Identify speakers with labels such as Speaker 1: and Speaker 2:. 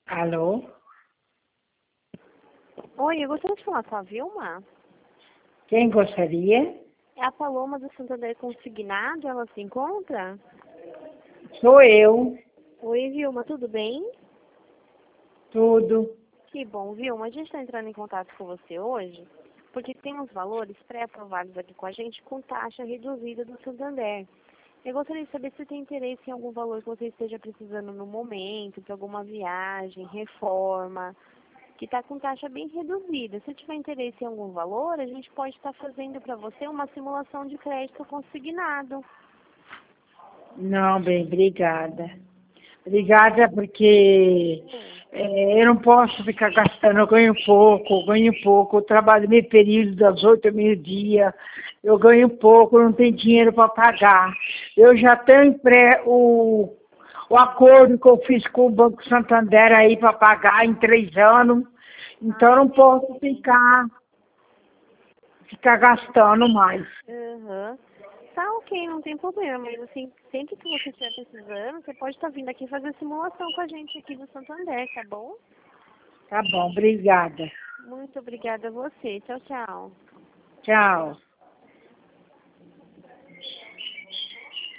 Speaker 1: Alô?
Speaker 2: Oi, eu gostaria de falar com a Vilma.
Speaker 1: Quem gostaria?
Speaker 2: É a Paloma do Santander Consignado, ela se encontra?
Speaker 1: Sou eu.
Speaker 2: Oi, Vilma, tudo bem?
Speaker 1: Tudo.
Speaker 2: Que bom, Vilma. A gente está entrando em contato com você hoje porque tem uns valores pré-aprovados aqui com a gente com taxa reduzida do Santander. Eu gostaria de saber se tem interesse em algum valor que você esteja precisando no momento, para alguma viagem, reforma, que está com taxa bem reduzida. Se tiver interesse em algum valor, a gente pode estar fazendo para você uma simulação de crédito consignado.
Speaker 1: Não, bem, obrigada. Obrigada porque eu não posso ficar gastando, eu ganho pouco. Eu trabalho meio período, das 8 ao meio-dia, eu ganho pouco, não tenho dinheiro para pagar. Eu já tenho o acordo que eu fiz com o Banco Santander aí para pagar em 3 anos, então eu não posso ficar gastando mais.
Speaker 2: Uhum. Tá ok, não tem problema, mas assim, sempre que você estiver precisando, você pode estar vindo aqui fazer simulação com a gente aqui no Santander, tá bom?
Speaker 1: Tá bom, obrigada.
Speaker 2: Muito obrigada a você. Tchau, tchau.
Speaker 1: Tchau.